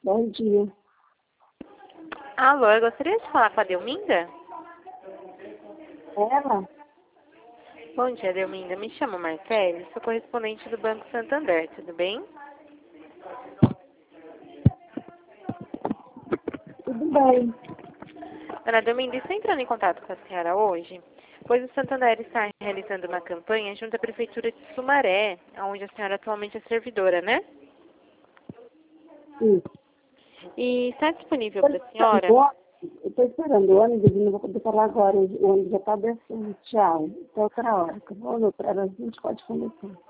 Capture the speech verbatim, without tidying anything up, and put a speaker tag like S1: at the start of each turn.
S1: Bom dia.
S2: Alô, eu gostaria de falar com a Delminda?
S1: Ela?
S2: Bom dia, Delminda. Me chamo Marcele, sou correspondente do Banco Santander, tudo bem?
S1: Tudo bem.
S2: Dona Delminda, estou entrando em contato com a senhora hoje, pois o Santander está realizando uma campanha junto à Prefeitura de Sumaré, onde a senhora atualmente é servidora, né?
S1: Sim.
S2: E está disponível
S1: Eu
S2: para a senhora?
S1: estou esperando o ônibus e não vou poder falar agora. O ônibus já está descendo. Tchau. Até outra hora. Que eu vou, outra hora a gente pode conversar.